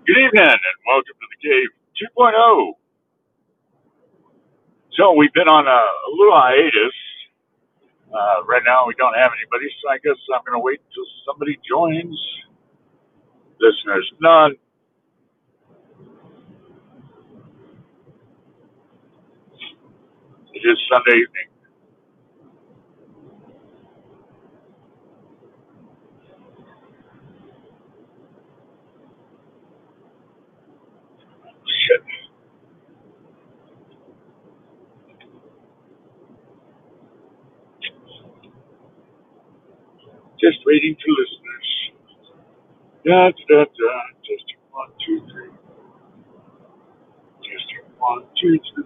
Good evening and welcome to the Cave 2.0. So we've been on a little hiatus. Right now we don't have anybody, so I guess I'm going to wait until somebody joins. Listeners, none. It is Sunday evening. Shit. Just waiting for listeners. Da, da, da. Testing 1, 2, 3. Testing 1, 2, 3.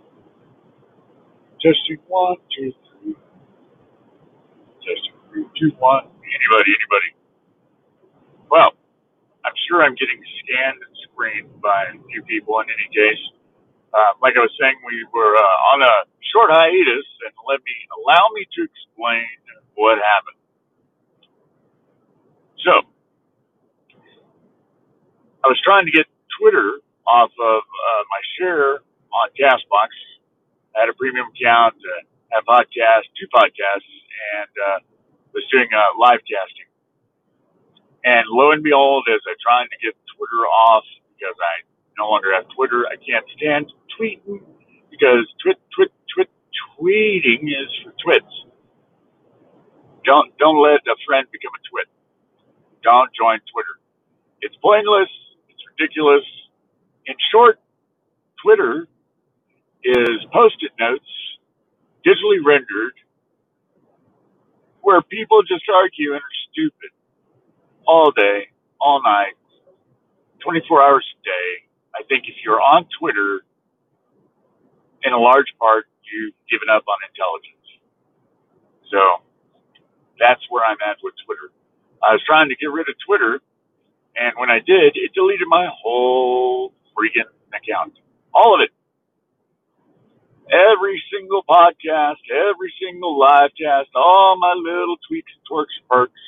Testing 1, 2, 3. Testing 3, 2, 1. Anybody? Well, I'm sure I'm getting scanned and screened by a few people in any case. Like I was saying, we were on a short hiatus, and allow me to explain what happened. So, I was trying to get Twitter off of my share on Castbox. I had a premium account, had two podcasts, and was doing live casting. And lo and behold, as I tried to get Twitter off because I no longer have Twitter, I can't stand tweeting because tweeting is for twits. Don't let a friend become a twit. Don't join Twitter. It's pointless. It's ridiculous. In short, Twitter is post-it notes, digitally rendered, where people just argue and are stupid all day, all night, 24 hours a day. I think if you're on Twitter, in a large part, you've given up on intelligence. So that's where I'm at with Twitter. I was trying to get rid of Twitter, and when I did, it deleted my whole freaking account. All of it. Every single podcast, every single live cast, all my little tweaks, twerks, perks,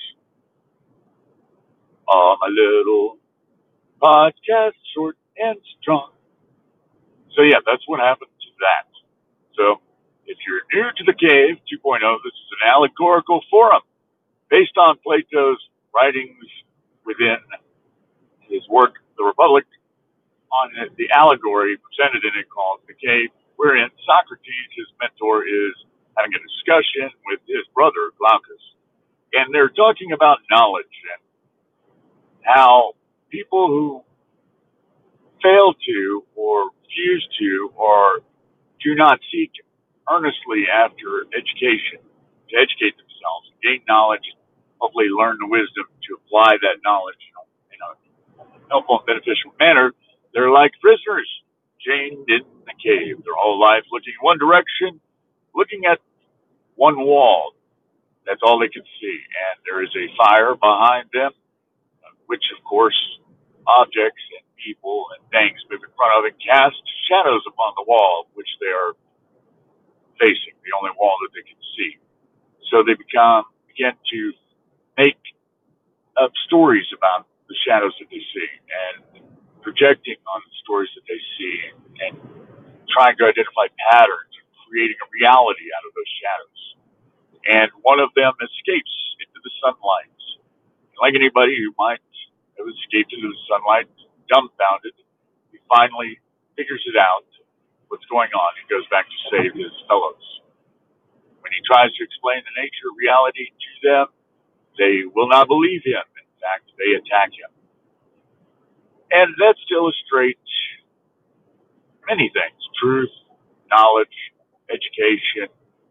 all my little podcasts, short and strong. So yeah, that's what happened to that. So if you're new to the Cave 2.0, this is an allegorical forum based on Plato's writings within his work, The Republic, on the allegory presented in it called The Cave, wherein Socrates, his mentor, is having a discussion with his brother, Glaucus. And they're talking about knowledge and how people who fail to or refuse to or do not seek earnestly after education to educate themselves, gain knowledge, hopefully learn the wisdom to apply that knowledge in a helpful and beneficial manner, they're like prisoners chained in a cave their whole life, looking in one direction, looking at one wall. That's all they can see. And there is a fire behind them, which, of course, objects and people and things move in front of it cast shadows upon the wall, which they are facing, the only wall that they can see. So they begin to make up stories about the shadows that they see and projecting on the stories that they see and trying to identify patterns and creating a reality out of those shadows. And one of them escapes into the sunlight. Like anybody who might have escaped into the sunlight, dumbfounded, he finally figures it out, what's going on, and goes back to save his fellows. When he tries to explain the nature of reality to them, they will not believe him. In fact, they attack him. And that's to illustrate many things: truth, knowledge, education,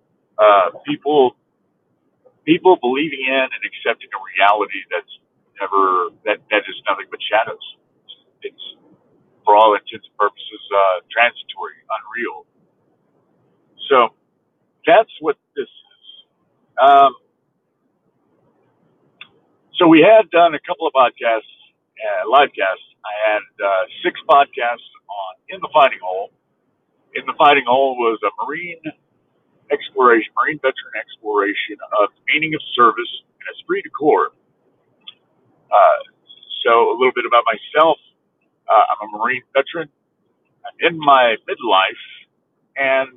people believing in and accepting a reality that is nothing but shadows. It's, for all intents and purposes, transitory, unreal. So that's what this is. So we had done a couple of podcasts, live casts. I had 6 podcasts on In the Fighting Hole. In the Fighting Hole was a Marine veteran exploration of the meaning of service and esprit de corps. So a little bit about myself. I'm a Marine veteran. I'm in my midlife, and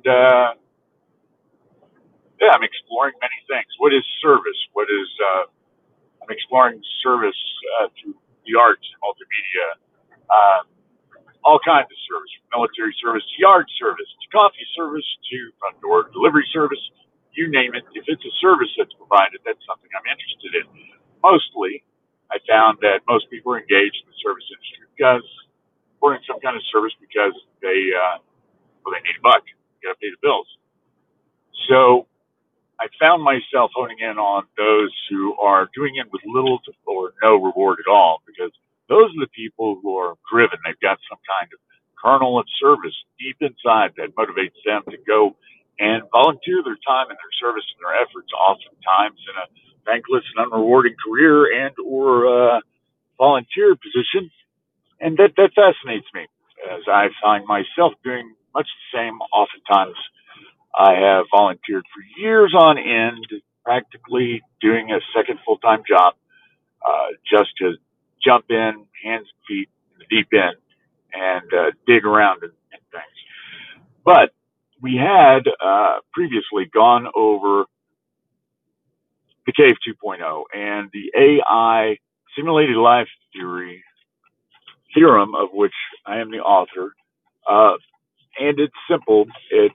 yeah, I'm exploring many things. What is service? What is I'm exploring service through the arts, multimedia, uh, all kinds of service, from military service to yard service to coffee service to front door delivery service. You name it. If it's a service that's provided, that's something I'm interested in. Mostly, I found that most people are engaged in the service industry because or in some kind of service because they need a buck. You got to pay the bills. So I found myself honing in on those who are doing it with little to, or no reward at all, because those are the people who are driven. They've got some kind of kernel of service deep inside that motivates them to go and volunteer their time and their service and their efforts, oftentimes in a thankless and unrewarding career and or volunteer position. And that fascinates me as I find myself doing much the same. Oftentimes, I have volunteered for years on end, practically doing a second full time job, just to jump in, hands and feet in the deep end, and dig around and things. But we had previously gone over the Cave 2.0 and the AI simulated life theorem, of which I am the author. Uh, and it's simple. It's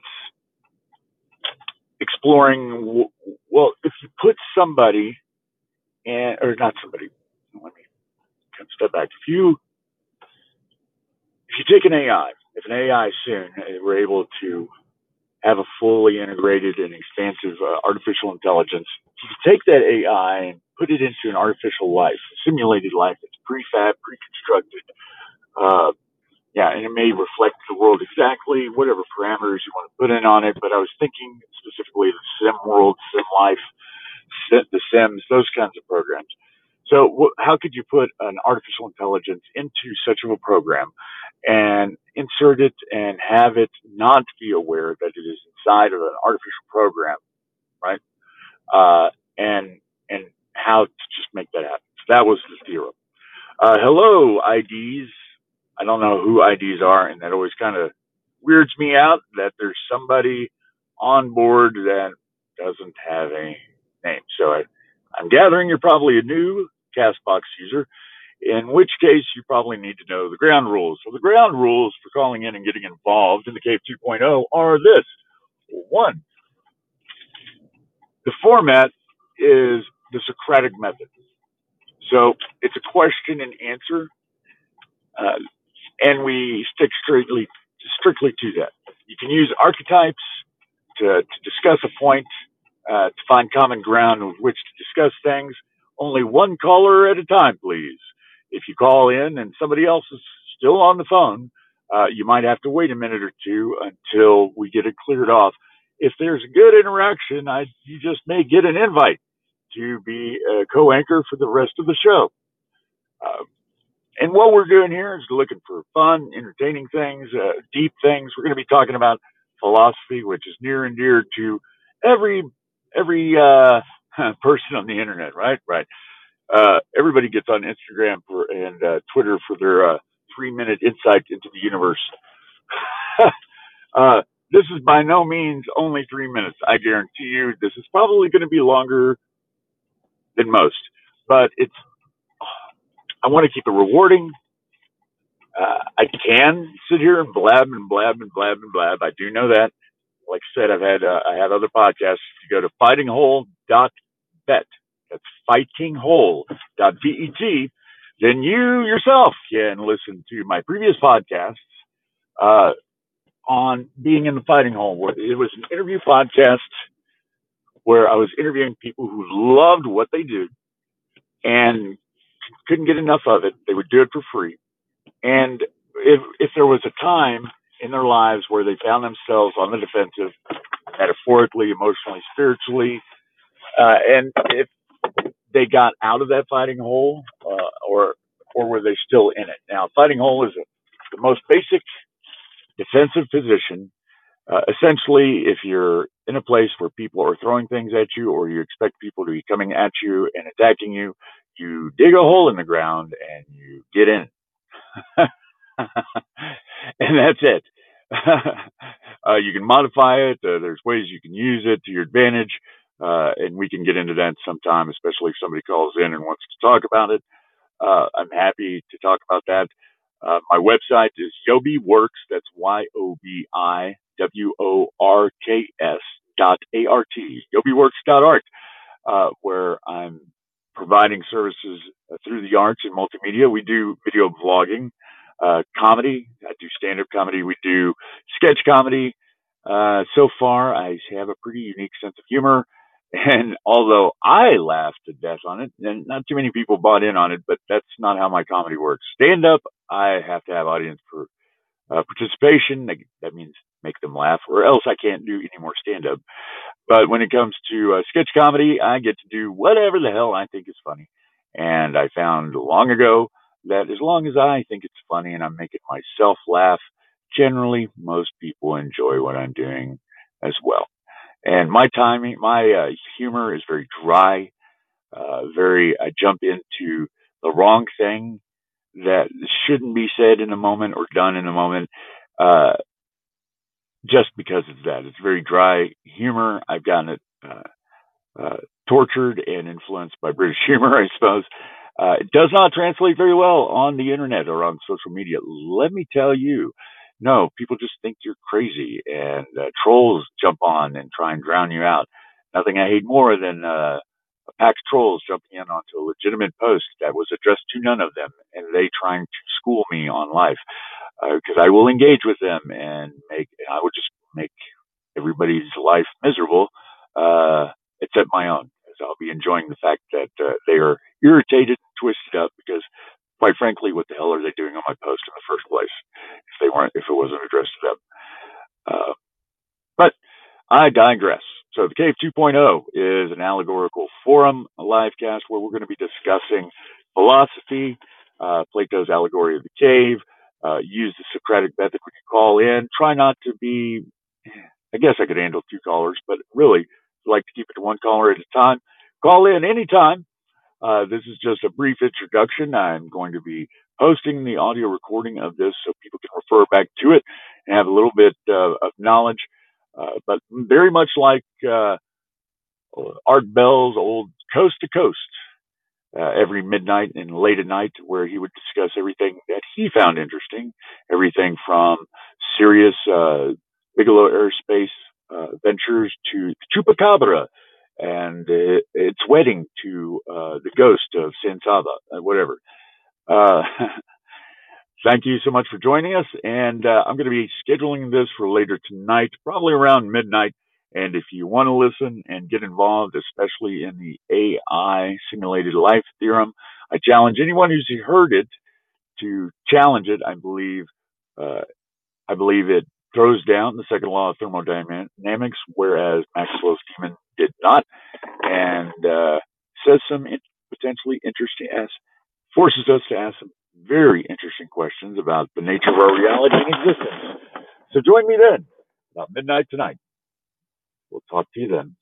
exploring. Well, if you put somebody, or not somebody, let me step back. If you take an AI, if an AI soon we're able to have a fully integrated and expansive artificial intelligence, if you take that AI and put it into an artificial life, a simulated life that's prefab, pre-constructed, uh, yeah, and it may reflect the world exactly, whatever parameters you want to put in on it. But I was thinking specifically of the Sim world, Sim life, the Sims, those kinds of programs. So, how could you put an artificial intelligence into such of a program and insert it and have it not be aware that it is inside of an artificial program, right? And how to just make that happen. So that was the theorem. Hello, IDs. I don't know who IDs are, and that always kind of weirds me out that there's somebody on board that doesn't have a name. So I'm gathering you're probably a new Castbox user, in which case you probably need to know the ground rules. So the ground rules for calling in and getting involved in the Cave 2.0 are this. One, the format is the Socratic method. So it's a question and answer, uh, and we stick strictly to that. You can use archetypes to discuss a point, to find common ground with which to discuss things. Only one caller at a time, please. If you call in and somebody else is still on the phone, you might have to wait a minute or two until we get it cleared off. If there's a good interaction, you just may get an invite to be a co-anchor for the rest of the show. Uh, and what we're doing here is looking for fun, entertaining things, deep things. We're going to be talking about philosophy, which is near and dear to every person on the internet, right? Right. Everybody gets on Instagram and Twitter for their 3 minute insight into the universe. uh, this is by no means only 3 minutes. I guarantee you, this is probably going to be longer than most. But I want to keep it rewarding. I can sit here and blab and blab and blab and blab. I do know that. Like I said, I have other podcasts. If you go to fightinghole.bet, that's fightinghole.bet, then you yourself can listen to my previous podcasts uh, on being in the fighting hole. It was an interview podcast where I was interviewing people who loved what they do and couldn't get enough of it. They would do it for free. And if there was a time in their lives where they found themselves on the defensive, metaphorically, emotionally, spiritually, and if they got out of that fighting hole, or were they still in it? Now, fighting hole is the most basic defensive position. Essentially, if you're in a place where people are throwing things at you, or you expect people to be coming at you and attacking you, you dig a hole in the ground and you get in. and that's it. You can modify it. There's ways you can use it to your advantage, and we can get into that sometime, especially if somebody calls in and wants to talk about it. I'm happy to talk about that. My website is YobiWorks. That's YobiWorks .art, where I'm providing services through the arts and multimedia. We do video blogging, comedy. I do stand-up comedy. We do sketch comedy. So far, I have a pretty unique sense of humor. And although I laughed to death on it, and not too many people bought in on it, but that's not how my comedy works. Stand up, I have to have audience for participation. That means make them laugh, or else I can't do any more stand up. But when it comes to sketch comedy, I get to do whatever the hell I think is funny. And I found long ago that as long as I think it's funny and I'm making myself laugh, generally most people enjoy what I'm doing as well. And my timing, my humor is very dry. I jump into the wrong thing that shouldn't be said in a moment or done in a moment. Uh, just because it's that. It's very dry humor. I've gotten it uh, tortured and influenced by British humor, I suppose. It does not translate very well on the internet or on social media. Let me tell you, no, people just think you're crazy, and trolls jump on and try and drown you out. Nothing I hate more than a pack of trolls jumping in onto a legitimate post that was addressed to none of them, and they trying to school me on life, because I will engage with them and I will just make everybody's life miserable, except my own, as I'll be enjoying the fact that they are irritated and twisted up because, quite frankly, what the hell are they doing on my post in the first place if it wasn't addressed to them? Uh, but I digress. So the Cave 2.0 is an allegorical forum, a live cast where we're going to be discussing philosophy, Plato's allegory of the cave, use the Socratic method when you call in. Try not to be, I guess I could handle two callers, but really I like to keep it to one caller at a time. Call in anytime. This is just a brief introduction. I'm going to be posting the audio recording of this so people can refer back to it and have a little bit of knowledge. But very much like Art Bell's old Coast to Coast, every midnight and late at night, where he would discuss everything that he found interesting, everything from serious Bigelow Aerospace ventures to Chupacabra and its wedding to the ghost of San Saba, whatever. Uh, Thank you so much for joining us. And I'm going to be scheduling this for later tonight, probably around midnight. And if you want to listen and get involved, especially in the AI simulated life theorem, I challenge anyone who's heard it to challenge it. Uh, I believe it throws down the second law of thermodynamics, whereas Maxwell's demon did not, and says some potentially interesting, forces us to ask some very interesting questions about the nature of our reality and existence. So join me then, about midnight tonight. We'll talk to you then.